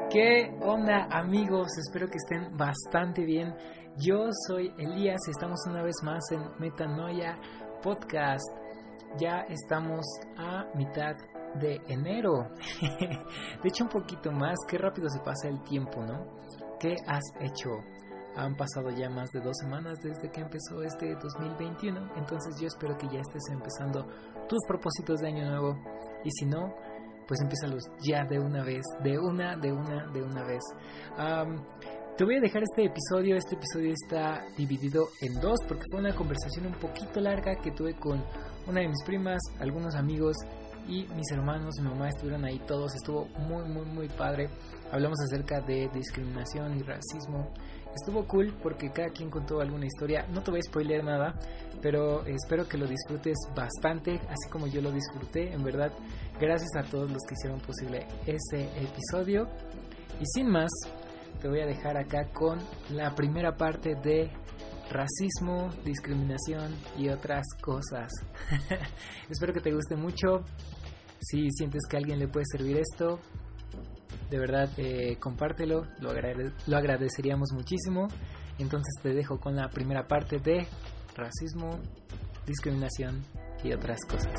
¿Qué onda, amigos? Espero que estén bastante bien. Yo soy Elías y estamos una vez más en Metanoia Podcast. Ya estamos a mitad de enero. De hecho, un poquito más. Qué rápido se pasa el tiempo, ¿no? ¿Qué has hecho? Han pasado ya más de 2 semanas desde que empezó este 2021. Entonces yo espero que ya estés empezando tus propósitos de año nuevo. Y si no, pues empízalos ya de una vez, de una vez. Te voy a dejar este episodio está dividido en 2 porque fue una conversación un poquito larga que tuve con una de mis primas, algunos amigos y mis hermanos, mi mamá estuvieron ahí todos, estuvo muy padre. Hablamos acerca de discriminación y racismo. Estuvo cool porque cada quien contó alguna historia. No te voy a spoilear nada, pero espero que lo disfrutes bastante, así como yo lo disfruté. En verdad, gracias a todos los que hicieron posible ese episodio. Y sin más, te voy a dejar acá con la primera parte de racismo, discriminación y otras cosas. Espero que te guste mucho. Si sientes que a alguien le puede servir esto, de verdad compártelo, lo agradeceríamos muchísimo. Entonces te dejo con la primera parte de racismo, discriminación y otras cosas.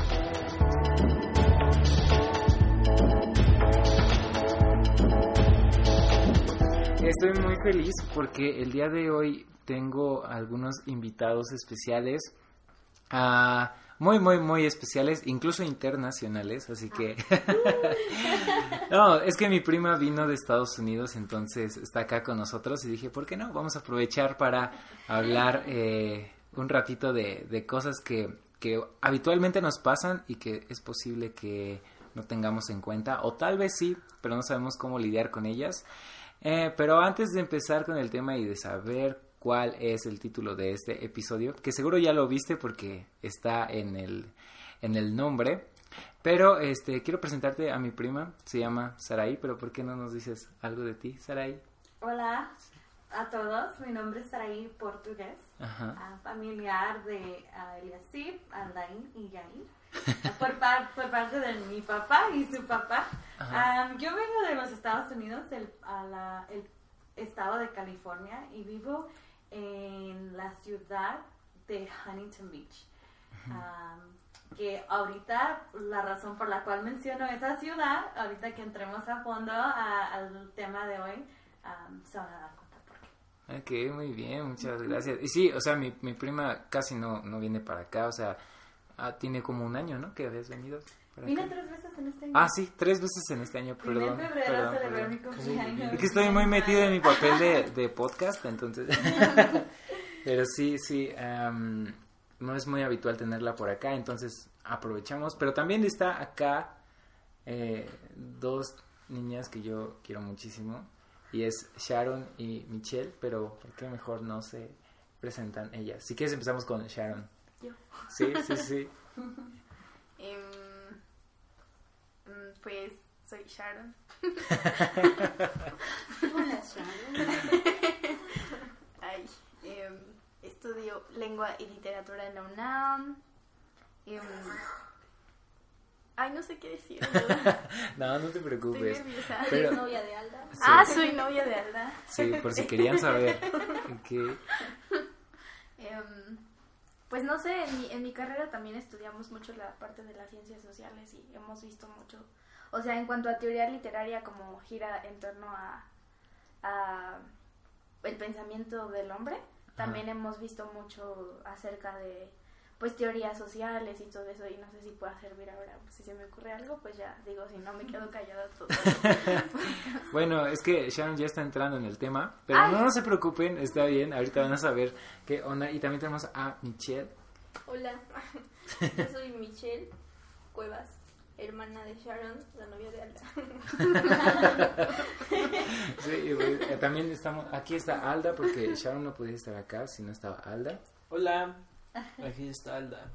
Estoy muy feliz porque el día de hoy tengo algunos invitados especiales, muy especiales, incluso internacionales, así que no, es que mi prima vino de Estados Unidos, entonces está acá con nosotros y dije, ¿por qué no? Vamos a aprovechar para hablar un ratito de cosas que habitualmente nos pasan y que es posible que no tengamos en cuenta, o tal vez sí, pero no sabemos cómo lidiar con ellas. Pero antes de empezar con el tema y de saber cuál es el título de este episodio, que seguro ya lo viste porque está en el nombre, pero quiero presentarte a mi prima, se llama Saraí, pero ¿por qué no nos dices algo de ti, Saraí? Hola a todos, mi nombre es Saraí Portugués, familiar de Eliasib, Aldain y Yair. Por parte de mi papá y su papá. Yo vengo de los Estados Unidos, el estado de California, y vivo en la ciudad de Huntington Beach. Que ahorita la razón por la cual menciono esa ciudad, ahorita que entremos a fondo al tema de hoy, se van a dar cuenta por qué. Ok, muy bien, muchas gracias. Y sí, o sea, mi prima casi no viene para acá, o sea, tiene como 1 año, ¿no? Que habías venido para Vine acá. 3 veces en este año. Sí, 3 veces en este año, perdón. En febrero celebré mi cumpleaños. Es que estoy muy metido en mi papel de podcast, entonces. Pero sí, no es muy habitual tenerla por acá, entonces aprovechamos. Pero también está acá 2 niñas que yo quiero muchísimo, y es Sharon y Michelle, pero ¿por qué mejor no se presentan ellas? Si quieres empezamos con Sharon. Yo. Sí. Pues soy Sharon. Hola, Sharon. Estudio lengua y literatura en la UNAM. No sé qué decir. No te preocupes. Estoy nerviosa. Pero, ¿Eres novia de Alda? Sí. Soy novia de Alda. Sí, por si querían saber. ¿Qué? Pues no sé, en mi carrera también estudiamos mucho la parte de las ciencias sociales y hemos visto mucho, o sea, en cuanto a teoría literaria, como gira en torno a el pensamiento del hombre, también hemos visto mucho acerca de, pues, teorías sociales y todo eso, y no sé si pueda servir ahora, pues, si se me ocurre algo, pues ya digo, si no me quedo callada todo. Bueno, es que Sharon ya está entrando en el tema, pero no se preocupen, está bien, ahorita van a saber qué onda. Y también tenemos a Michelle. Hola, yo soy Michelle Cuevas, hermana de Sharon, la novia de Alda. Sí, pues, también estamos, aquí está Alda, porque Sharon no podía estar acá si no estaba Alda. Hola, aquí está Alda.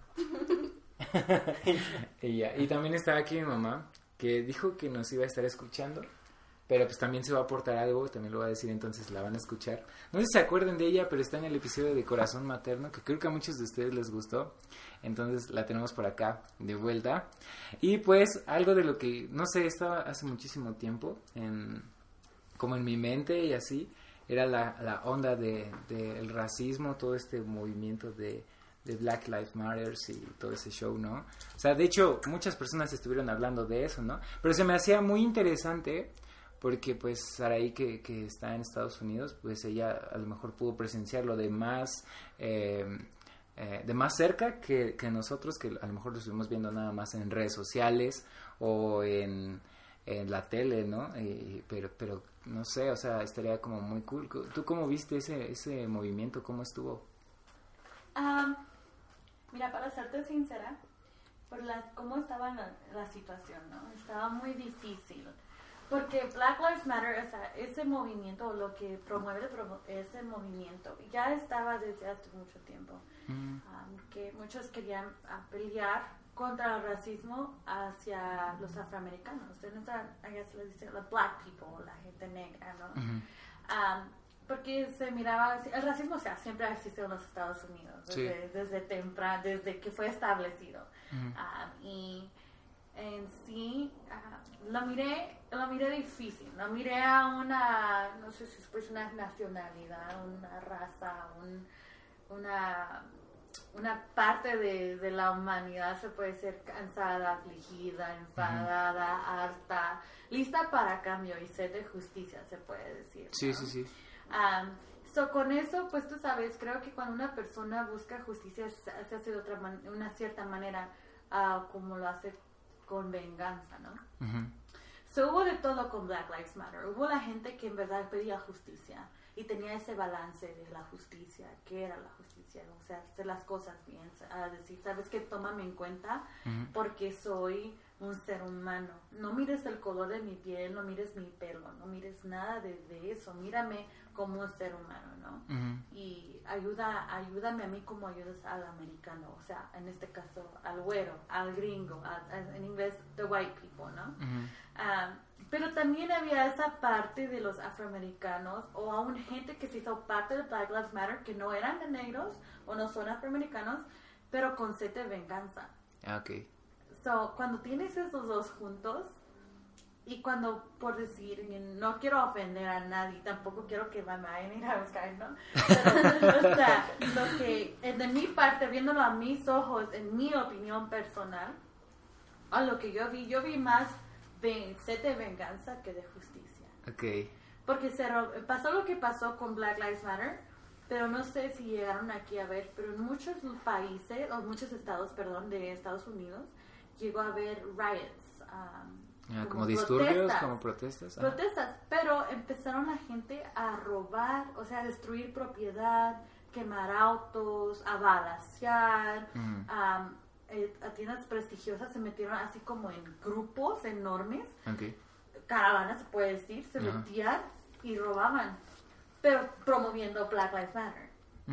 Y también está aquí mi mamá, que dijo que nos iba a estar escuchando, pero pues también se va a aportar algo, también lo va a decir, entonces la van a escuchar. No sé si se acuerdan de ella, pero está en el episodio de Corazón Materno, que creo que a muchos de ustedes les gustó, entonces la tenemos por acá de vuelta. Y pues algo de lo que, no sé, estaba hace muchísimo tiempo en como en mi mente y así, era la onda del racismo, todo este movimiento de Black Lives Matter y todo ese show, ¿no? O sea, de hecho, muchas personas estuvieron hablando de eso, ¿no? Pero se me hacía muy interesante porque, pues, Saraí, que está en Estados Unidos, pues ella a lo mejor pudo presenciarlo de más cerca que nosotros, que a lo mejor lo estuvimos viendo nada más en redes sociales o en la tele, ¿no? Pero no sé, o sea, estaría como muy cool. ¿Tú cómo viste ese movimiento? ¿Cómo estuvo? Mira, para serte sincera, por cómo estaba la situación, ¿no? Estaba muy difícil. Porque Black Lives Matter, o sea, ese movimiento, lo que promueve ese movimiento, ya estaba desde hace mucho tiempo. Que muchos querían pelear contra el racismo hacia los afroamericanos. Allá se les dice la black people, la gente negra, ¿no? Porque se miraba, el racismo, o sea, siempre ha existido en los Estados Unidos, desde temprano, desde que fue establecido. Y en sí, lo miré difícil, lo miré a una, no sé si es una nacionalidad, una raza, una parte de la humanidad se puede ser cansada, afligida, enfadada, harta, lista para cambio y sed de justicia, se puede decir, ¿no? Sí. Con eso, pues tú sabes, creo que cuando una persona busca justicia se hace de una cierta manera, como lo hace con venganza, ¿no? Hubo de todo con Black Lives Matter. Hubo la gente que en verdad pedía justicia y tenía ese balance de la justicia. ¿Qué era la justicia? O sea, hacer las cosas bien, decir, ¿sabes qué? Tómame en cuenta porque soy un ser humano. No mires el color de mi piel, no mires mi pelo, no mires nada de eso. Mírame como un ser humano, ¿no? Y ayúdame a mí como ayudas al americano, o sea, en este caso al güero, al gringo, en inglés the white people, ¿no? Pero también había esa parte de los afroamericanos o aún gente que se hizo parte de Black Lives Matter que no eran de negros o no son afroamericanos, pero con sed de venganza. Okay. Cuando tienes esos dos juntos y cuando, por decir, no quiero ofender a nadie, tampoco quiero que me vayan a ir a buscar, ¿no? Pero, o sea, lo que de mi parte, viéndolo a mis ojos, en mi opinión personal, a lo que yo vi más sed de venganza que de justicia. Okay. Porque pasó lo que pasó con Black Lives Matter, pero no sé si llegaron aquí a ver, pero en muchos países, o muchos estados, de Estados Unidos, llegó a haber riots. Como disturbios, como protestas. Protestas, pero empezaron la gente a robar, o sea, a destruir propiedad, quemar autos, a balacear, a tiendas prestigiosas se metieron así como en grupos enormes, caravanas se puede decir, se metían y robaban, pero promoviendo Black Lives Matter.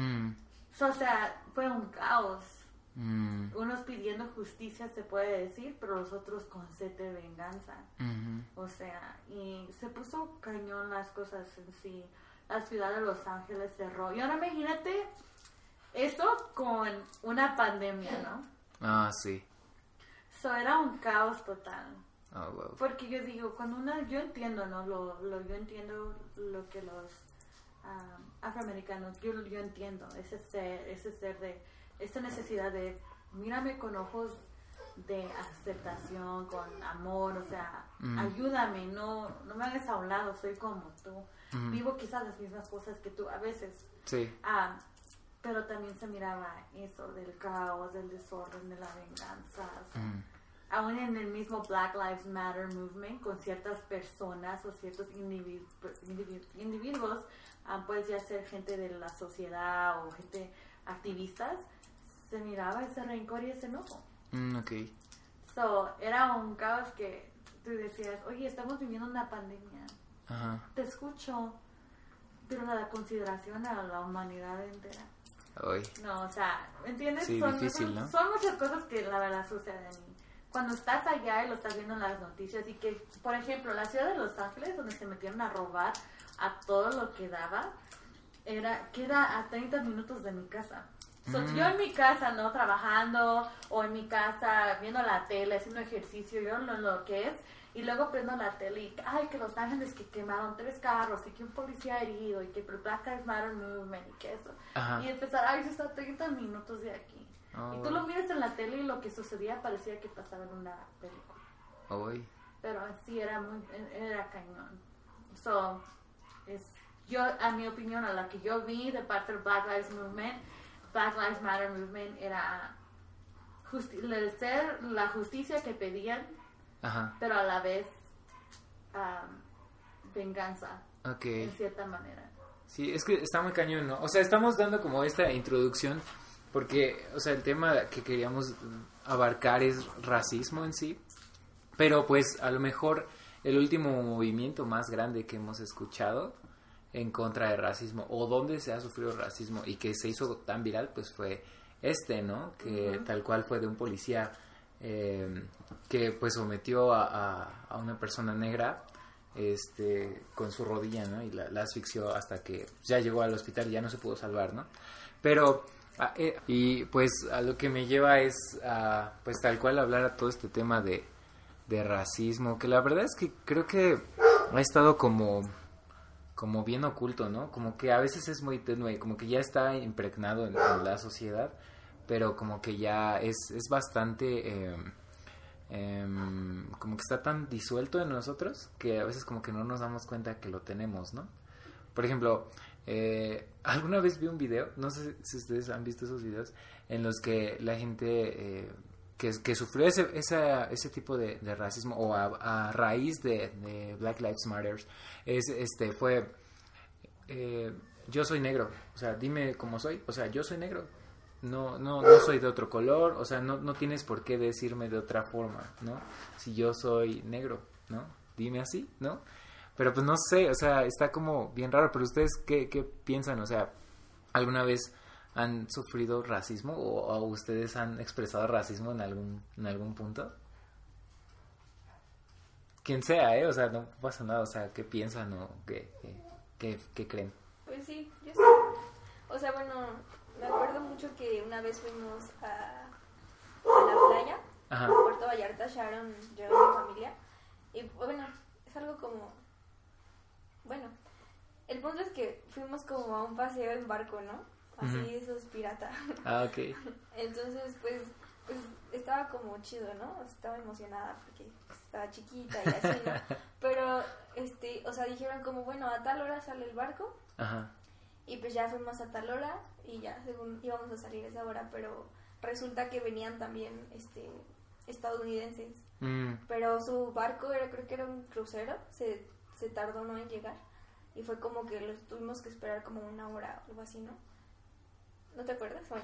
O sea, fue un caos. Unos pidiendo justicia se puede decir, pero los otros con sed de venganza. O sea, y se puso cañón las cosas en sí. La ciudad de Los Ángeles cerró. Y ahora imagínate eso con una pandemia, ¿no? Sí. Era un caos total. Oh, wow. Porque yo digo, yo entiendo, ¿no? Yo entiendo lo que los afroamericanos, yo entiendo ese ser de esta necesidad de mírame con ojos de aceptación, con amor, o sea, ayúdame, no me hagas a un lado, soy como tú, vivo quizás las mismas cosas que tú a veces. Sí. Pero también se miraba eso del caos, del desorden, de la venganza, o sea, aún en el mismo Black Lives Matter movement, con ciertas personas o ciertos individuos, puede ya ser gente de la sociedad o gente activistas, se miraba ese rencor y ese enojo. Okay. Era un caos que tú decías, oye, estamos viviendo una pandemia. Te escucho, pero la consideración a la humanidad entera. No, o sea, ¿entiendes? Sí, difícil, ¿no? Son muchas cosas que la verdad suceden. Cuando estás allá y lo estás viendo en las noticias y que, por ejemplo, la ciudad de Los Ángeles, donde se metieron a robar a todo lo que daba, queda a 30 minutos de mi casa. Yo en mi casa, ¿no? Trabajando, o en mi casa viendo la tele, haciendo ejercicio, yo lo que es, Y luego prendo la tele y, ay, que Los Ángeles que quemaron 3 carros y que un policía herido y que el Black Lives Matter Movement y que eso. Ajá. Y empezar, ay, eso está a 30 minutos de aquí. Y tú lo miras en la tele y lo que sucedía parecía que pasaba en una película. Pero así era cañón. So, yo, a mi opinión, a la que yo vi de parte del Black Lives Matter Movement era ser la justicia que pedían, ajá, pero a la vez venganza, en cierta manera. Sí, es que está muy cañón, ¿no? O sea, estamos dando como esta introducción porque, o sea, el tema que queríamos abarcar es racismo en sí, pero pues a lo mejor el último movimiento más grande que hemos escuchado en contra de racismo o donde se ha sufrido racismo y que se hizo tan viral, pues fue ¿no? Que tal cual fue de un policía que pues sometió a una persona negra con su rodilla, ¿no? Y la asfixió hasta que ya llegó al hospital y ya no se pudo salvar, ¿no? Pero y pues a lo que me lleva es a pues tal cual hablar a todo este tema de racismo, que la verdad es que creo que ha estado como bien oculto, ¿no? Como que a veces es muy tenue, como que ya está impregnado en la sociedad, pero como que ya es bastante como que está tan disuelto en nosotros que a veces como que no nos damos cuenta que lo tenemos, ¿no? Por ejemplo, alguna vez vi un video, no sé si ustedes han visto esos videos, en los que la gente que sufrió ese tipo de racismo o a raíz de Black Lives Matter fue yo soy negro, o sea, dime cómo soy, o sea, yo soy negro, no soy de otro color, o sea, no tienes por qué decirme de otra forma, ¿no? Si yo soy negro, ¿no? Dime así, ¿no? Pero pues no sé, o sea, está como bien raro, pero ustedes ¿qué piensan? O sea, ¿alguna vez han sufrido racismo o ustedes han expresado racismo en algún punto? Quien sea, o sea, no pasa nada, o sea, ¿qué piensan o qué creen? Pues sí, yo sí. O sea, bueno, me acuerdo mucho que una vez fuimos a la playa, ajá, a Puerto Vallarta, Sharon, yo y mi familia, y bueno, es algo como, bueno, el punto es que fuimos como a un paseo en barco, ¿no? Así, uh-huh, esos pirata. Ok. Entonces, pues estaba como chido, ¿no? Estaba emocionada porque estaba chiquita y así, ¿no? Pero, o sea, dijeron como, bueno, a tal hora sale el barco. Ajá. Y pues ya fuimos a tal hora y ya según íbamos a salir a esa hora, pero resulta que venían también, estadounidenses. Pero su barco creo que era un crucero, se tardó, ¿no?, en llegar. Y fue como que los tuvimos que esperar como 1 hora o algo así, ¿no? ¿No te acuerdas? Bueno.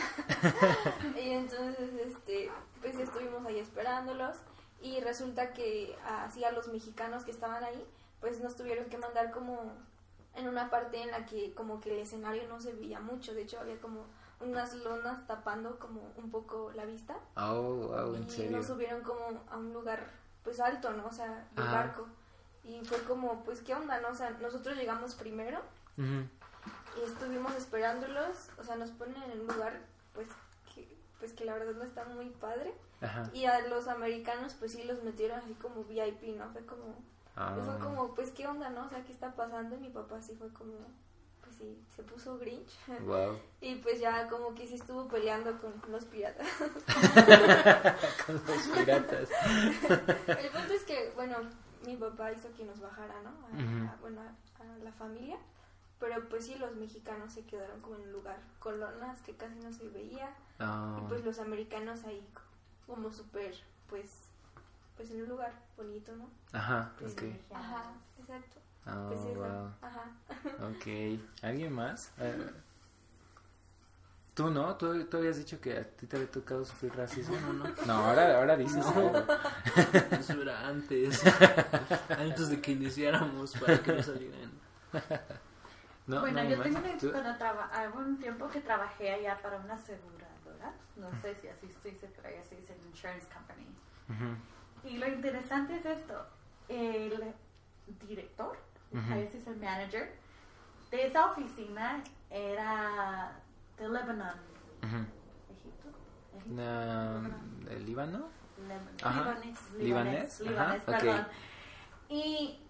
Y entonces, pues estuvimos ahí esperándolos y resulta que así a los mexicanos que estaban ahí, pues nos tuvieron que mandar como en una parte en la que como que el escenario no se veía mucho, de hecho había como unas lonas tapando como un poco la vista. Oh, ¿en serio? Y nos subieron como a un lugar pues alto, ¿no? O sea, del barco. Y fue como, pues, ¿qué onda, no? O sea, nosotros llegamos primero. Uh-huh. Y estuvimos esperándolos, o sea, nos ponen en un lugar, pues que la verdad no está muy padre. Ajá. Y a los americanos, pues sí los metieron así como VIP, ¿no? Fue como, pues, ¿qué onda, no? O sea, ¿qué está pasando? Y mi papá sí fue como, pues sí, se puso Grinch. Wow. Y pues ya como que sí estuvo peleando con los piratas. Con los piratas. El punto es que, bueno, mi papá hizo que nos bajara, ¿no? A la familia. Pero pues sí, los mexicanos se quedaron como en un lugar con lonas que casi no se veía. Oh. Y pues los americanos ahí como súper, pues en un lugar bonito, ¿no? Ajá, pues, ok. Ajá, exacto. Oh, pues eso, wow. Ajá. Ok, ¿alguien más? ¿Tú no? ¿Tú habías dicho que a ti te había tocado sufrir racismo? No, ahora dices. No. Eso era antes de que iniciáramos para que no salieran. No, bueno, yo tengo hubo un tiempo que trabajé allá para una aseguradora, no sé si así se dice, pero allá se dice insurance company. Uh-huh. Y lo interesante es esto, el director, uh-huh, a veces el manager, de esa oficina era de Lebanon, uh-huh, Egipto. ¿El Líbano? libanés, perdón. Y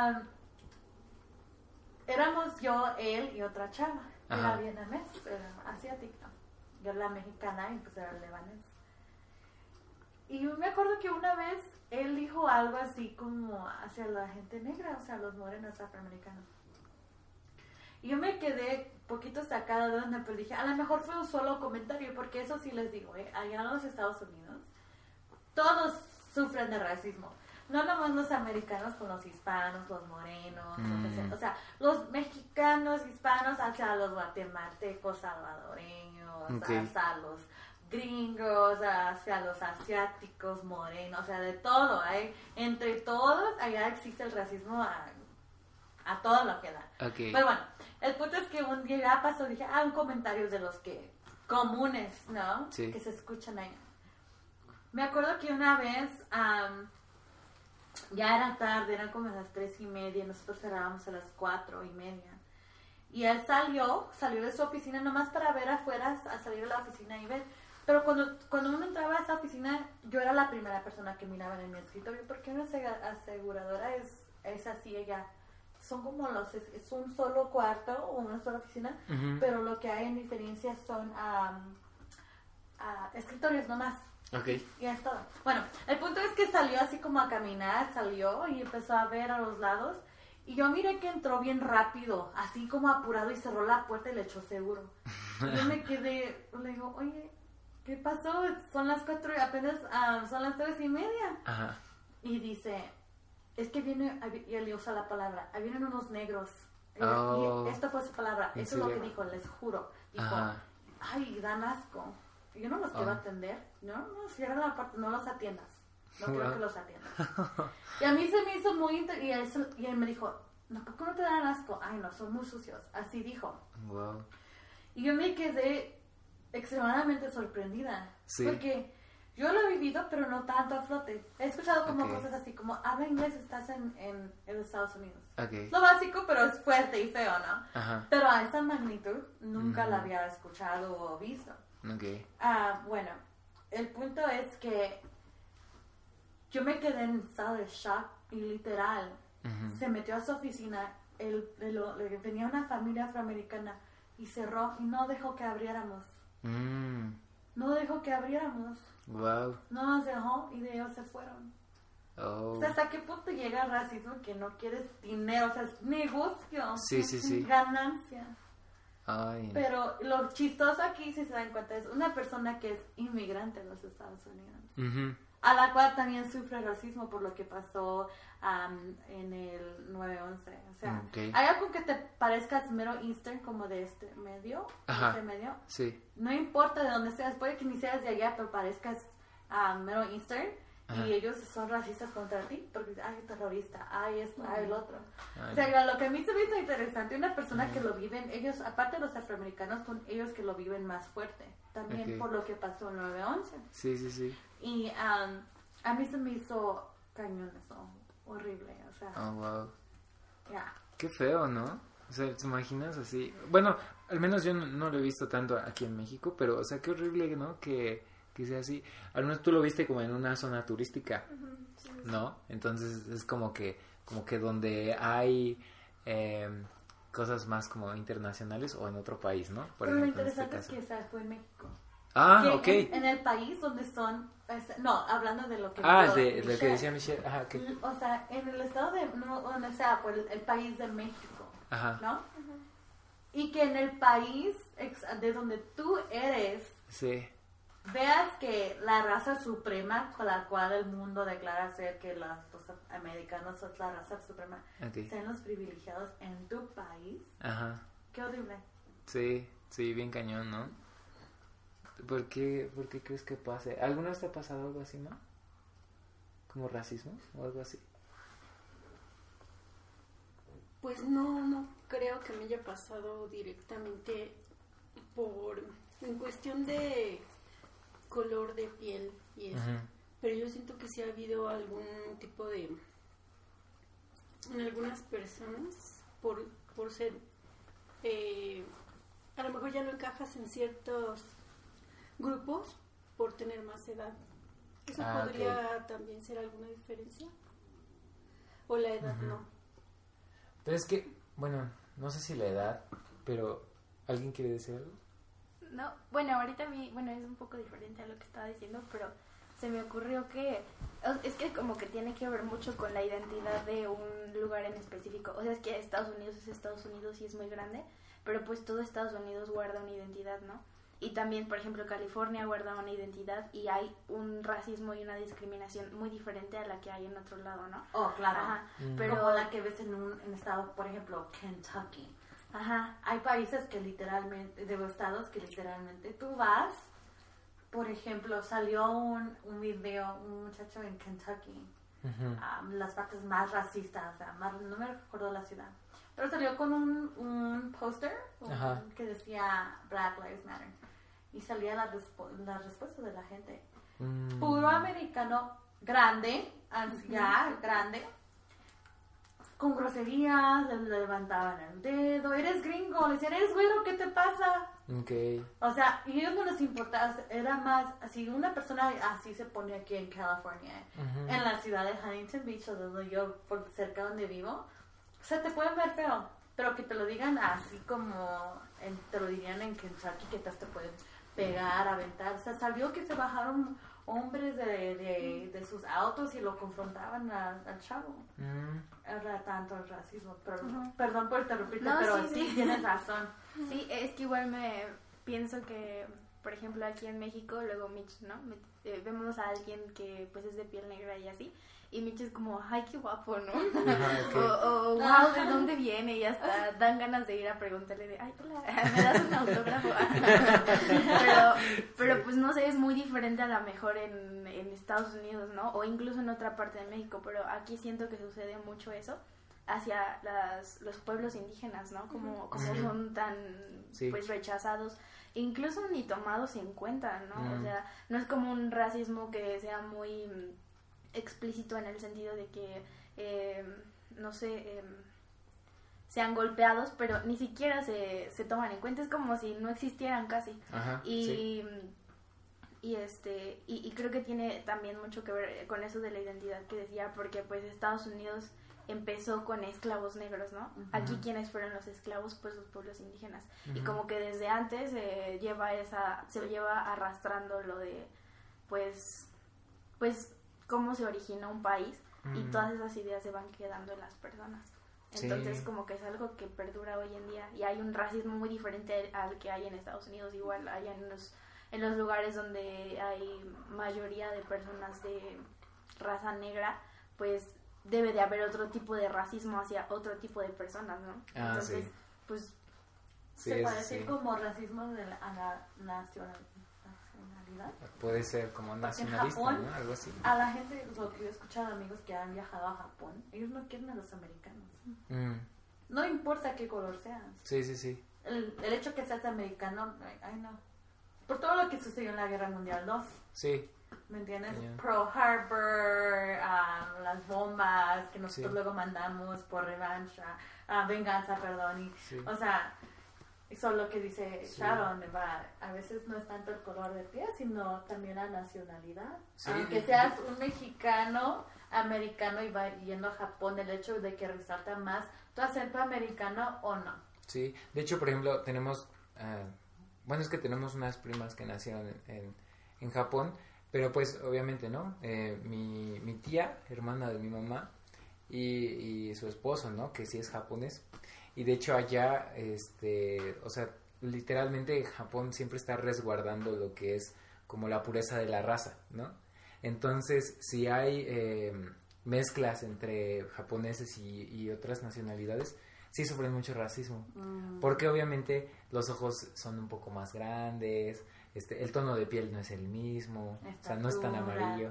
éramos yo, él y otra chava. Era vietnamés, era asiática. Yo la mexicana y pues era el libanés. Y yo me acuerdo que una vez él dijo algo así como hacia la gente negra, o sea, los morenos afroamericanos. Y yo me quedé poquito sacada de onda, pero dije, a lo mejor fue un solo comentario, porque eso sí les digo, allá en los Estados Unidos, todos sufren de racismo. No nomás los americanos con los hispanos, los morenos, o sea, los mexicanos, hispanos, hacia los guatemaltecos, salvadoreños, hasta los gringos, hacia los asiáticos, morenos, o sea, de todo. Entre todos, allá existe el racismo a todo lo que da. Pero bueno, el punto es que un día ya pasó, dije, un comentario de los que comunes, ¿no? Sí. Que se escuchan ahí. Me acuerdo que una vez, ya era tarde, eran como las 3:30, nosotros cerrábamos a las 4:30. Y él salió de su oficina nomás para ver afuera, a salir de la oficina y ver. Pero cuando uno entraba a esa oficina, yo era la primera persona que miraba en mi escritorio, porque una aseguradora es así, ella son como es un solo cuarto o una sola oficina, pero lo que hay en diferencia son escritorios nomás. Y es todo. Bueno, el punto es que salió así como a caminar, salió y empezó a ver a los lados. Y yo miré que entró bien rápido, así como apurado, y cerró la puerta y le echó seguro. Y yo me quedé, le digo, oye, ¿qué pasó? Son las 4 y apenas son las 3:30. Y dice, es que viene, y él usa la palabra, vienen unos negros. Y esto fue su palabra, eso es lo que dijo, les juro. Dijo, ay, dan asco. Yo no los quiero atender. No, cierra la puerta, no los atiendas. No quiero que los atiendas. Y a mí se me hizo muy... Y él me dijo, no, ¿por qué no te dan asco? Ay, no, son muy sucios. Así dijo. Wow. Y yo me quedé extremadamente sorprendida. Sí. Porque yo lo he vivido, pero no tanto a flote. He escuchado como cosas así, como, habla inglés, estás en Estados Unidos. Lo básico, pero es fuerte y feo, ¿no? Pero a esa magnitud nunca la había escuchado o visto. Bueno, el punto es que yo me quedé en estado de shock y literal se metió a su oficina, venía una familia afroamericana y cerró y no dejó que abriéramos. No dejó que abriéramos. Wow. No nos dejó y de ellos se fueron. O sea, ¿hasta qué punto llega el racismo que no quieres dinero? O sea, es negocio. Sí. Ganancia. Ay. Pero lo chistoso aquí, si se dan cuenta, es una persona que es inmigrante en los Estados Unidos, a la cual también sufre racismo por lo que pasó en el 9/11. O sea, hay algo que te parezcas mero Eastern, como de este medio, sí. No importa de dónde seas, puede que ni seas de allá, pero parezcas mero Eastern. Y ellos son racistas contra ti, porque, ay, terrorista, ay, esto, ay, el otro. O sea, lo que a mí se me hizo interesante, una persona que lo viven, ellos, aparte de los afroamericanos, son ellos que lo viven más fuerte, también por lo que pasó en 9/11. Sí. Y a mí se me hizo cañón eso, horrible, o sea. Wow. Ya. Qué feo, ¿no? O sea, ¿te imaginas así? Bueno, al menos yo no lo he visto tanto aquí en México, pero, o sea, qué horrible, ¿no? Que sea así. Al menos tú lo viste como en una zona turística, ¿no? Entonces es como que donde hay cosas más como internacionales o en otro país, ¿no? Por ejemplo, lo interesante es que esa fue en México. En el país donde son... hablando de lo que... de lo que decía Michelle. O sea, en el estado de... donde sea, por el país de México, ¿no? Y que en el país de donde tú eres... Sí. Veas que la raza suprema con la cual el mundo declara ser que los americanos son la raza suprema, sean los privilegiados en tu país. Qué horrible. Sí, bien cañón, ¿no? ¿Por qué crees que pase? ¿Alguna vez te ha pasado algo así, no? ¿Como racismo o algo así? Pues no creo que me haya pasado directamente en cuestión de color de piel y eso, pero yo siento que sí ha habido algún tipo de, en algunas personas, por ser, a lo mejor ya no encajas en ciertos grupos por tener más edad. ¿Eso podría también ser alguna diferencia? ¿O la edad no? Pero es que, bueno, no sé si la edad, pero ¿alguien quiere decir algo? No, bueno, ahorita es un poco diferente a lo que estaba diciendo, pero se me ocurrió que es que como que tiene que ver mucho con la identidad de un lugar en específico. O sea, es que Estados Unidos es Estados Unidos y es muy grande, pero pues todo Estados Unidos guarda una identidad, ¿no? Y también, por ejemplo, California guarda una identidad y hay un racismo y una discriminación muy diferente a la que hay en otro lado, ¿no? Oh, claro. Ajá, pero como la que ves en un estado, por ejemplo, Kentucky. Ajá. Hay países que literalmente, de estados que literalmente tú vas, por ejemplo, salió un video, un muchacho en Kentucky, las partes más racistas, o sea, no me recuerdo la ciudad, pero salió con un póster que decía Black Lives Matter y salía la respuesta de la gente. Puro americano grande, grande, con groserías, le levantaban el dedo, eres gringo, le decían, eres güero, ¿qué te pasa? Okay. O sea, y a ellos no les importaba, era más, si una persona así se pone aquí en California, en la ciudad de Huntington Beach, o donde yo, por cerca donde vivo, o sea, te pueden ver feo, pero que te lo digan así como, te lo dirían en Kentucky, que te pueden pegar, aventar, o sea, salió que se bajaron hombres de sus autos y lo confrontaban al chavo. Era tanto el racismo, pero perdón por interrumpirte, pero sí tienes razón. Sí, es que igual me pienso que, por ejemplo, aquí en México, luego Mitch, ¿no? Vemos a alguien que pues es de piel negra y así, y Mitch es como, ay, qué guapo, ¿no? o wow, ¿de dónde viene? Y hasta dan ganas de ir a preguntarle de, ay, hola, ¿me das un autógrafo? pero pues no sé, es muy diferente a lo mejor en Estados Unidos, ¿no? O incluso en otra parte de México, pero aquí siento que sucede mucho eso hacia los pueblos indígenas, ¿no? Como son tan pues rechazados, incluso ni tomados en cuenta, ¿no? O sea, no es como un racismo que sea muy explícito en el sentido de que no sé, sean golpeados, pero ni siquiera se toman en cuenta, es como si no existieran casi. Y creo que tiene también mucho que ver con eso de la identidad que decía, porque pues Estados Unidos empezó con esclavos negros, ¿no? Aquí quienes fueron los esclavos, pues los pueblos indígenas. Y como que desde antes se lleva arrastrando lo de pues cómo se originó un país y todas esas ideas se van quedando en las personas. Entonces como que es algo que perdura hoy en día y hay un racismo muy diferente al que hay en Estados Unidos. Igual hay en los lugares donde hay mayoría de personas de raza negra, pues debe de haber otro tipo de racismo hacia otro tipo de personas, ¿no? Entonces, pues se puede decir como racismo a la nacionalidad. Puede ser como nacionalista, Japón, ¿no? Algo así. A la gente, lo que yo he escuchado, amigos que han viajado a Japón, ellos no quieren a los americanos. No importa qué color sean. Sí. El hecho que seas americano, ay no. Por todo lo que sucedió en la Guerra Mundial 2. Sí. ¿Me entiendes? Pearl Harbor, las bombas que nosotros luego mandamos por revancha, venganza, perdón. O sea, eso es lo que dice Sharon, a veces no es tanto el color de piel, sino también la nacionalidad. Aunque seas un mexicano, americano y va yendo a Japón, el hecho de que resalta más tu acento americano o no. Sí, de hecho, por ejemplo, tenemos, es que tenemos unas primas que nacieron en Japón, pero pues obviamente, ¿no? Mi tía, hermana de mi mamá, y su esposo, ¿no? Que sí es japonés. Y de hecho allá, o sea, literalmente Japón siempre está resguardando lo que es como la pureza de la raza, ¿no? Entonces, si hay mezclas entre japoneses y otras nacionalidades, sí sufren mucho racismo. Porque obviamente los ojos son un poco más grandes, el tono de piel no es el mismo, o sea, no es tan amarillo.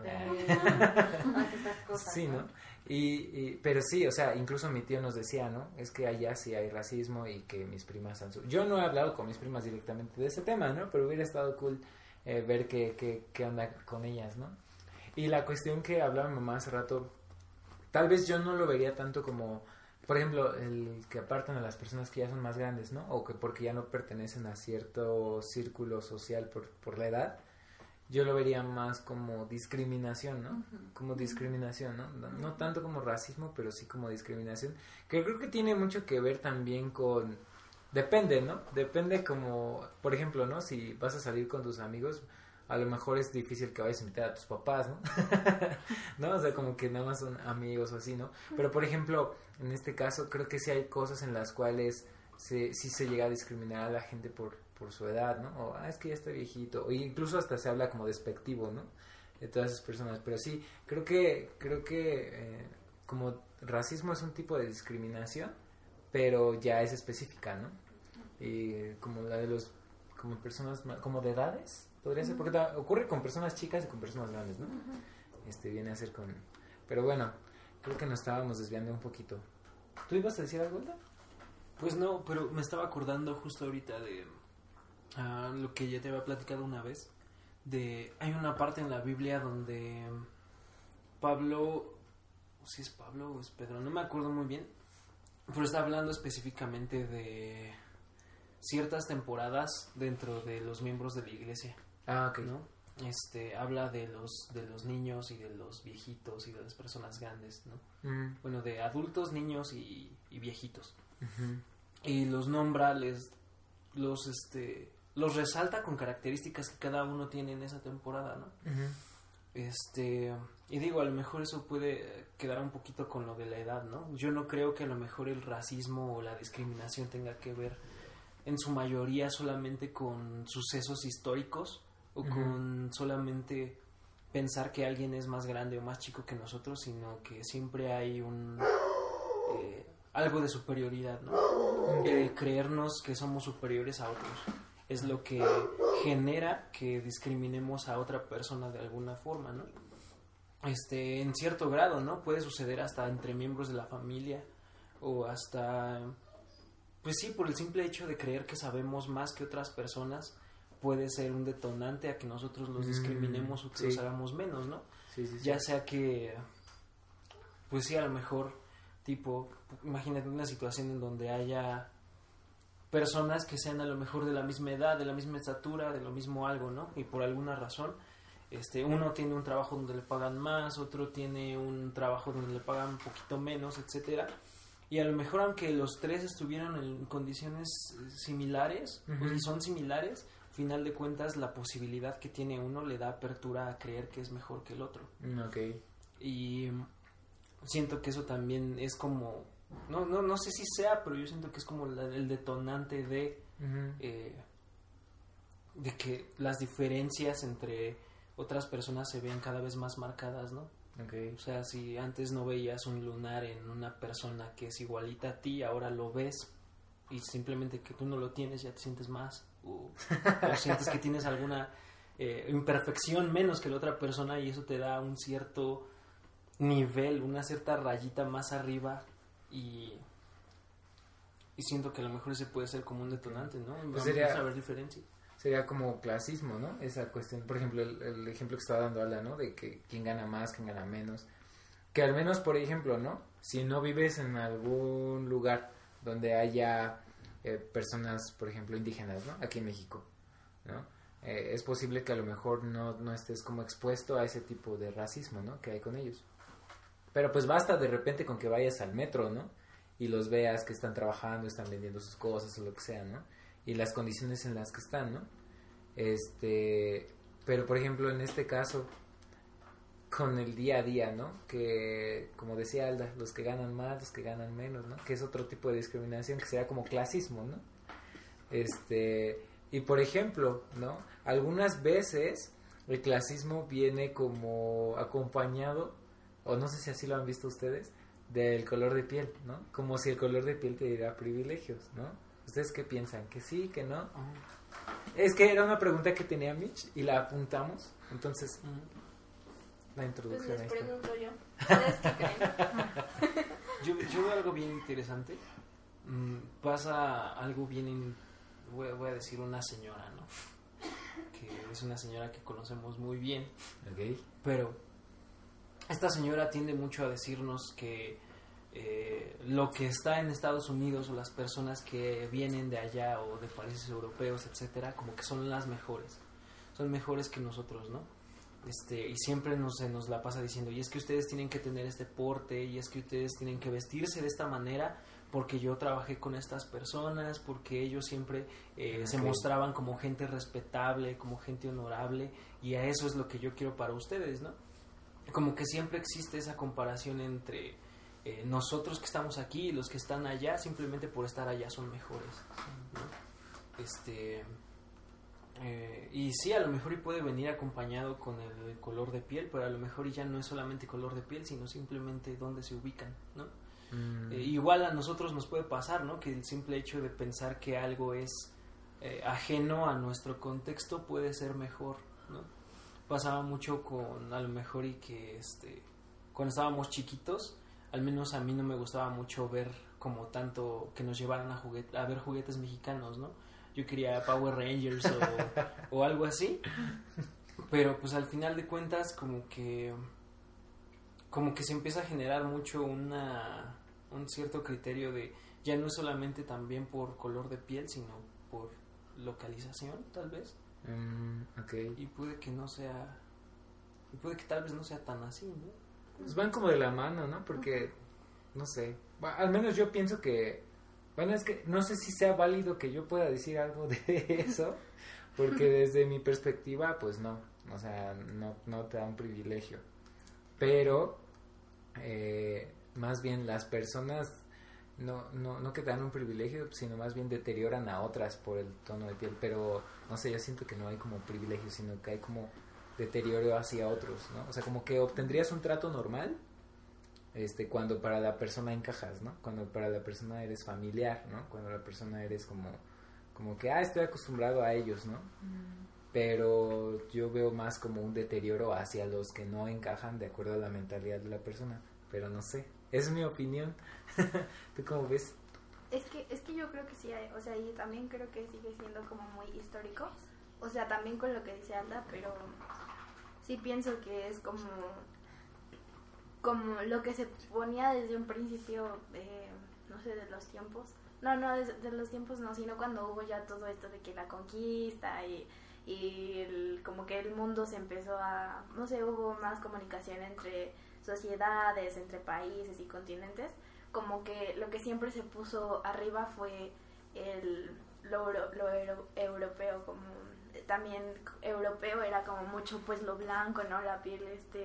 Sí, ¿no? Pero sí, o sea, incluso mi tío nos decía, ¿no? Es que allá sí hay racismo y que mis primas han... Yo no he hablado con mis primas directamente de ese tema, ¿no? Pero hubiera estado cool ver qué onda con ellas, ¿no? Y la cuestión que hablaba mi mamá hace rato, tal vez yo no lo vería tanto como... Por ejemplo, el que apartan a las personas que ya son más grandes, ¿no? O que porque ya no pertenecen a cierto círculo social por la edad. yo lo vería más como discriminación, ¿no? Como discriminación, ¿no? No tanto como racismo, pero sí como discriminación, que creo que tiene mucho que ver también con... Depende, ¿no? Depende como, por ejemplo, ¿no? Si vas a salir con tus amigos, a lo mejor es difícil que vayas a invitar a tus papás, ¿no? ¿No? O sea, como que nada más son amigos o así, ¿no? Pero, por ejemplo, en este caso, creo que sí hay cosas en las cuales sí se llega a discriminar a la gente por su edad, ¿no? O, es que ya está viejito. O incluso hasta se habla como despectivo, ¿no? De todas esas personas. Pero sí, creo que como racismo es un tipo de discriminación, pero ya es específica, ¿no? Como la de los... como personas... como de edades, podría ser, porque ocurre con personas chicas y con personas grandes, ¿no? Viene a ser con... Pero bueno, creo que nos estábamos desviando un poquito. ¿Tú ibas a decir algo, Alda? Pues no, pero me estaba acordando justo ahorita de lo que ya te había platicado una vez. Hay una parte en la Biblia donde Pablo, si es Pablo o es Pedro, no me acuerdo muy bien, pero está hablando específicamente de ciertas temporadas dentro de los miembros de la iglesia. Ok. ¿No? Habla de los niños y de los viejitos y de las personas grandes, ¿no? Bueno, de adultos, niños y viejitos. Y los nombra, los resalta con características que cada uno tiene en esa temporada, ¿no? Y digo, a lo mejor eso puede quedar un poquito con lo de la edad, ¿no? Yo no creo que a lo mejor el racismo o la discriminación tenga que ver en su mayoría solamente con sucesos históricos o con solamente pensar que alguien es más grande o más chico que nosotros, sino que siempre hay algo de superioridad, ¿no? Creernos que somos superiores a otros es lo que genera que discriminemos a otra persona de alguna forma, ¿no? En cierto grado, ¿no? Puede suceder hasta entre miembros de la familia o hasta, pues sí, por el simple hecho de creer que sabemos más que otras personas puede ser un detonante a que nosotros los discriminemos o que los hagamos menos, ¿no? Sí. Ya sea que, pues sí, a lo mejor, tipo, imagínate una situación en donde haya personas que sean a lo mejor de la misma edad, de la misma estatura, de lo mismo algo, ¿no? Y por alguna razón, uno tiene un trabajo donde le pagan más, otro tiene un trabajo donde le pagan un poquito menos, etcétera. Y a lo mejor aunque los tres estuvieran en condiciones similares, y son similares, al final de cuentas la posibilidad que tiene uno le da apertura a creer que es mejor que el otro. Okay. Y siento que eso también es como, no sé si sea, pero yo siento que es como el detonante de que las diferencias entre otras personas se ven cada vez más marcadas, ¿no? Okay. O sea, si antes no veías un lunar en una persona que es igualita a ti, ahora lo ves y simplemente que tú no lo tienes ya te sientes más o sientes que tienes alguna imperfección menos que la otra persona y eso te da un cierto nivel, una cierta rayita más arriba y siento que a lo mejor ese puede ser como un detonante, ¿no? Pues sería saber diferencia. Sería como clasismo, ¿no? Esa cuestión, por ejemplo, el ejemplo que estaba dando Alda, ¿no? De que quién gana más, quién gana menos. Que al menos, por ejemplo, ¿no? Si no vives en algún lugar donde haya personas, por ejemplo, indígenas, ¿no? Aquí en México, ¿no? Es posible que a lo mejor no estés como expuesto a ese tipo de racismo, ¿no? Que hay con ellos. Pero pues basta de repente con que vayas al metro, ¿no? Y los veas que están trabajando, están vendiendo sus cosas o lo que sea, ¿no? Y las condiciones en las que están, ¿no? Pero por ejemplo en este caso con el día a día, ¿no? Que como decía Alda, los que ganan más, los que ganan menos, ¿no? Que es otro tipo de discriminación que sería como clasismo, ¿no? Y por ejemplo, ¿no? Algunas veces el clasismo viene como acompañado, o no sé si así lo han visto ustedes, del color de piel, ¿no? Como si el color de piel te diera privilegios, ¿no? ¿Ustedes qué piensan? ¿Que sí? ¿Que no? Es que era una pregunta que tenía Mitch y la apuntamos. Entonces, la introducción. Pues les pregunto yo. ¿Ustedes qué creen? Yo veo algo bien interesante. Pasa algo bien... Voy a decir una señora, ¿no? Que es una señora que conocemos muy bien. Okay. Pero esta señora tiende mucho a decirnos que lo que está en Estados Unidos o las personas que vienen de allá o de países europeos, etcétera, como que son las mejores. son mejores que nosotros, ¿no? Y siempre se nos la pasa diciendo, y es que ustedes tienen que tener este porte, y es que ustedes tienen que vestirse de esta manera, porque yo trabajé con estas personas, porque ellos siempre se mostraban como gente respetable, como gente honorable, y a eso es lo que yo quiero para ustedes, ¿no? Como que siempre existe esa comparación entre nosotros que estamos aquí y los que están allá, simplemente por estar allá son mejores, ¿no? Y sí, a lo mejor y puede venir acompañado con el color de piel, pero a lo mejor ya no es solamente color de piel, sino simplemente dónde se ubican, ¿no? Igual a nosotros nos puede pasar, ¿no? Que el simple hecho de pensar que algo es ajeno a nuestro contexto puede ser mejor, ¿no? Pasaba mucho con, a lo mejor, y que cuando estábamos chiquitos, al menos a mí no me gustaba mucho ver como tanto que nos llevaran a ver juguetes mexicanos, ¿no? Yo quería Power Rangers o algo así, pero pues al final de cuentas como que se empieza a generar mucho un cierto criterio de ya no es solamente también por color de piel, sino por localización, tal vez. Y puede que tal vez no sea tan así, ¿no? Pues van como de la mano, ¿no? Porque, no sé, al menos yo pienso que, bueno, es que no sé si sea válido que yo pueda decir algo de eso, porque desde mi perspectiva, pues no, o sea, no te da un privilegio, pero más bien las personas no que te dan un privilegio, sino más bien deterioran a otras por el tono de piel, pero no sé, yo siento que no hay como privilegio, sino que hay como deterioro hacia otros, ¿no? O sea, como que obtendrías un trato normal cuando para la persona encajas, ¿no? Cuando para la persona eres familiar, ¿no? Cuando la persona eres como que, estoy acostumbrado a ellos, ¿no? Pero yo veo más como un deterioro hacia los que no encajan de acuerdo a la mentalidad de la persona, pero no sé, es mi opinión. ¿Tú cómo ves? Es que yo creo que sí hay, o sea, y también creo que sigue siendo como muy histórico, o sea, también con lo que dice Alda, pero sí pienso que es como lo que se ponía desde un principio, no sé, de los tiempos, de los tiempos no, sino cuando hubo ya todo esto de que la conquista y como que el mundo se empezó a, no sé, hubo más comunicación entre sociedades, entre países y continentes, como que lo que siempre se puso arriba fue lo europeo, como también europeo era como mucho pues lo blanco, ¿no? La piel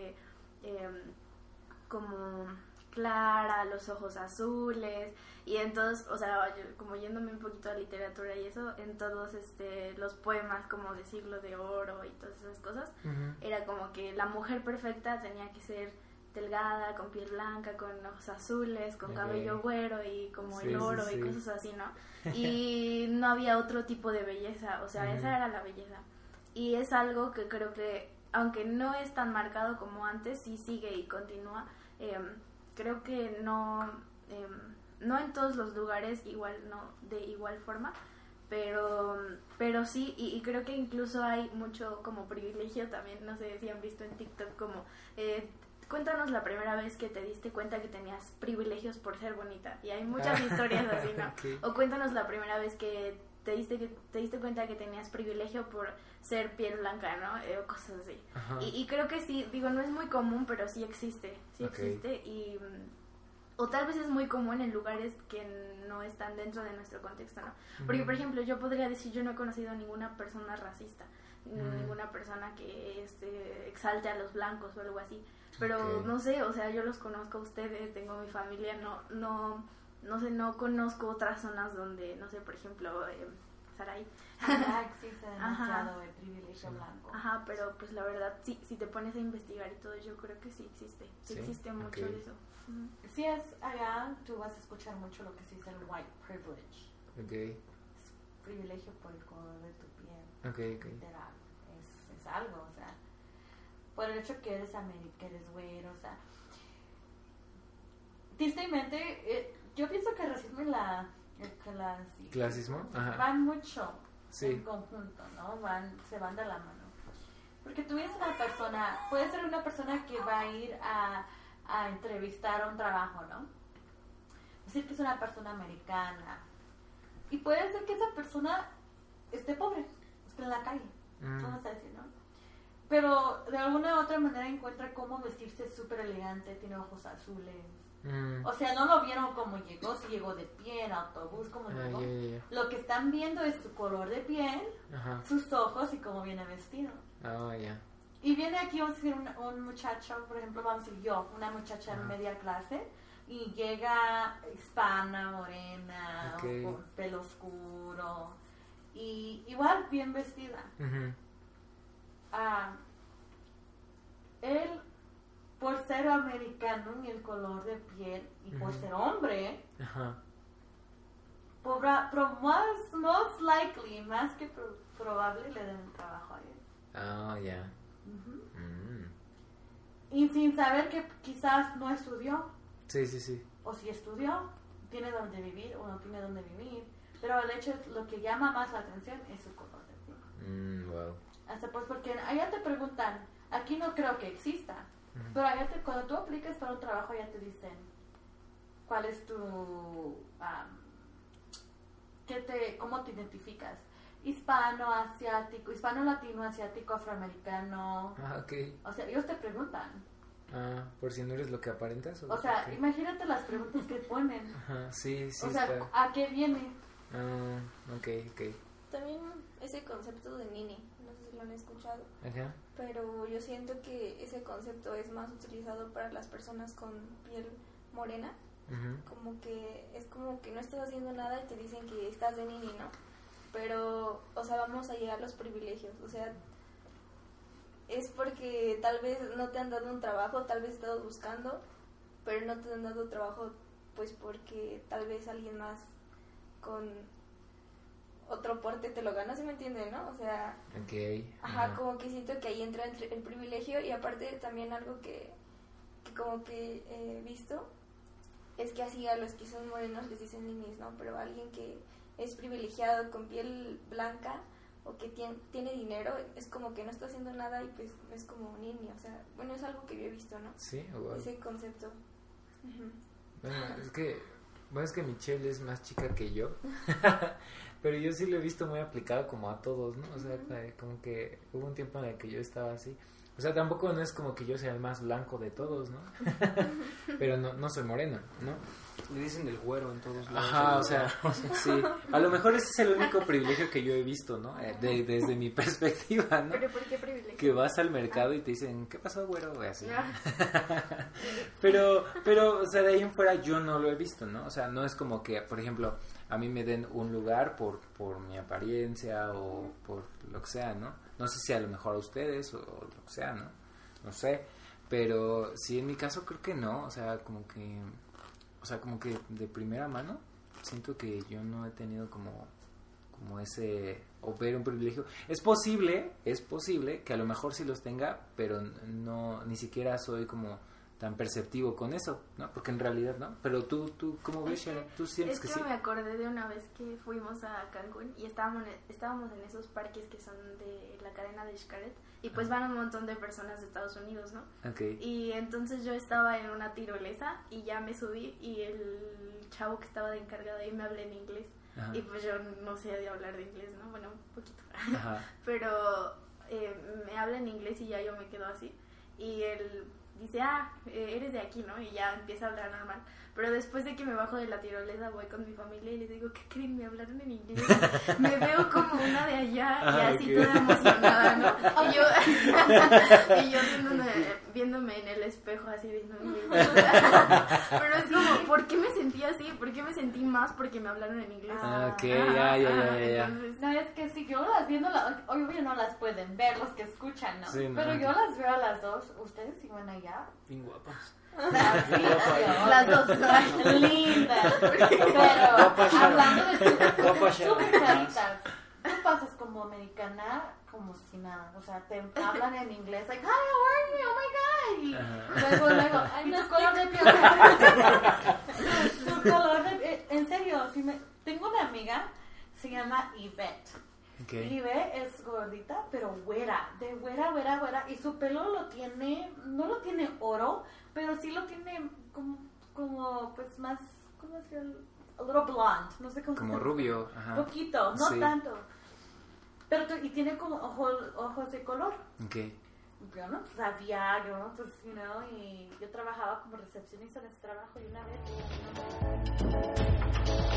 como clara, los ojos azules, y entonces, o sea, como yéndome un poquito a literatura y eso, en todos los poemas como de Siglo de Oro y todas esas cosas, era como que la mujer perfecta tenía que ser delgada, con piel blanca, con ojos azules, con cabello güero y como el oro y cosas así, ¿no? Y no había otro tipo de belleza, o sea, esa era la belleza. Y es algo que creo que, aunque no es tan marcado como antes, sí sigue y continúa. Creo que no en todos los lugares igual, no de igual forma, pero sí, y creo que incluso hay mucho como privilegio también, no sé si han visto en TikTok como cuéntanos la primera vez que te diste cuenta que tenías privilegios por ser bonita, y hay muchas historias así, ¿no? Okay. O cuéntanos la primera vez que te diste cuenta que tenías privilegio por ser piel blanca, ¿no? O cosas así. Y creo que sí, digo, no es muy común, pero sí existe, y o tal vez es muy común en lugares que no están dentro de nuestro contexto, ¿no? Porque, por ejemplo, yo podría decir, yo no he conocido a ninguna persona racista, ninguna persona que exalte a los blancos o algo así, pero no sé, o sea, yo los conozco a ustedes, tengo mi familia, no sé, no conozco otras zonas donde, no sé, por ejemplo, Sarai. Existe demasiado de privilegio blanco. Pero pues la verdad, sí, si te pones a investigar y todo, yo creo que sí existe mucho de eso. Si es allá, tú vas a escuchar mucho lo que se dice el white privilege. Es privilegio por el color de tu piel. Literal. Es algo, o sea, por el hecho que eres que eres güero, o sea, tristemente, yo pienso que el racismo y el clasismo van mucho en conjunto, ¿no? Se van de la mano. Porque tú eres una persona, puede ser una persona que va a ir a entrevistar a un trabajo, ¿no? Decir que es una persona americana. Y puede ser que esa persona esté pobre, esté en la calle. vamos a decir, ¿no? Pero de alguna u otra manera encuentra cómo vestirse súper elegante, tiene ojos azules. O sea, no lo vieron como llegó, si llegó de pie en autobús, como llegó. Lo que están viendo es su color de piel, sus ojos y cómo viene vestido. Y viene aquí, vamos a decir, un muchacho, por ejemplo, vamos a decir yo, una muchacha en media clase, y llega hispana, morena, con pelo oscuro, y igual bien vestida. Él, por ser americano y el color de piel, y por ser hombre, most likely, más que probable, le den trabajo a él. Y sin saber que quizás no estudió. Sí. O si estudió, tiene donde vivir o no tiene donde vivir. Pero el hecho es, lo que llama más la atención es su color de piel. Wow. Hasta pues porque allá te preguntan, aquí no creo que exista, pero allá cuando tú aplicas para un trabajo ya te dicen cuál es tu, cómo te identificas, hispano, asiático, hispano, latino, asiático, afroamericano. O sea, ellos te preguntan. Por si no eres lo que aparentas. O sea, imagínate las preguntas que ponen. Sí. O sea, ¿a qué viene? Ok. También ese concepto de nini, no sé si lo han escuchado, pero yo siento que ese concepto es más utilizado para las personas con piel morena, como que es como que no estás haciendo nada y te dicen que estás de nini, ¿no? Pero, o sea, vamos a llegar a los privilegios, o sea, es porque tal vez no te han dado un trabajo, tal vez estás buscando, pero no te han dado trabajo pues porque tal vez alguien más con otro porte te lo gana, ¿sí me entienden, no? O sea, como que siento que ahí entra el privilegio. Y aparte también algo que como que he visto es que así a los que son morenos les dicen ninis, ¿no? Pero a alguien que es privilegiado con piel blanca o que tiene dinero, es como que no está haciendo nada y pues es como un nini, o sea, bueno, es algo que yo he visto, ¿no? Sí, wow. Ese concepto. Bueno, es que Michelle es más chica que yo, pero yo sí lo he visto muy aplicado como a todos, ¿no? O sea, como que hubo un tiempo en el que yo estaba así. O sea, tampoco no es como que yo sea el más blanco de todos, ¿no? Pero no soy moreno, ¿no? Le dicen el güero en todos lados. O sea, sí. A lo mejor ese es el único privilegio que yo he visto, ¿no? Desde mi perspectiva, ¿no? ¿Pero por qué privilegio? Que vas al mercado y te dicen, ¿qué pasó, güero? O así. Pero, o sea, de ahí en fuera yo no lo he visto, ¿no? O sea, no es como que, por ejemplo, a mí me den un lugar por mi apariencia o por lo que sea, ¿no? No sé si a lo mejor a ustedes o lo que sea, ¿no? No sé. Pero sí, en mi caso creo que no. O sea, como que de primera mano siento que yo no he tenido como ese, o ver un privilegio. Es posible que a lo mejor sí los tenga, pero no, ni siquiera soy como tan perceptivo con eso, ¿no? Porque en realidad, ¿no? Pero tú ¿cómo ves, Sharon? ¿Tú sientes que sí? Es que me acordé de una vez que fuimos a Cancún y estábamos en esos parques que son de la cadena de Xcaret y pues van un montón de personas de Estados Unidos, ¿no? Y entonces yo estaba en una tirolesa y ya me subí y el chavo que estaba de encargado ahí me habla en inglés. Y pues yo no sé de hablar de inglés, ¿no? Bueno, un poquito. Pero me habla en inglés y ya yo me quedo así. Y él dice, eres de aquí, ¿no? Y ya empieza a hablar normal. Pero después de que me bajo de la tirolesa voy con mi familia y les digo, ¿qué creen? Me hablaron en inglés. Me veo como una de allá y así toda emocionada, ¿no? Y yo viéndome en el espejo así viéndome. Pero es como, ¿por qué me sentí así? ¿Por qué me sentí más porque me hablaron en inglés? Ya. Entonces, no, es que si yo las viendo, obvio no las pueden ver los que escuchan, ¿no? Sí, pero yo las veo a las dos. ¿Ustedes si van allá? Bien guapas. Las dos lindas, pero hablando de súper claritas. Tú pasas como americana como si nada, o sea, te hablan en inglés, like, hi, how are you, oh my god, y luego, ay, tu color de piel, su color de piel, en serio, tengo una amiga, se llama Yvette. Yvette es gordita, pero güera, y su pelo no lo tiene oro, pero sí lo tiene como pues más, ¿cómo se llama? A little blonde, no sé cómo. Como rubio, poquito, no tanto. Pero y tiene como ojos de color. Okay. Yo no sabía, pues, y yo trabajaba como recepcionista en ese trabajo y una vez...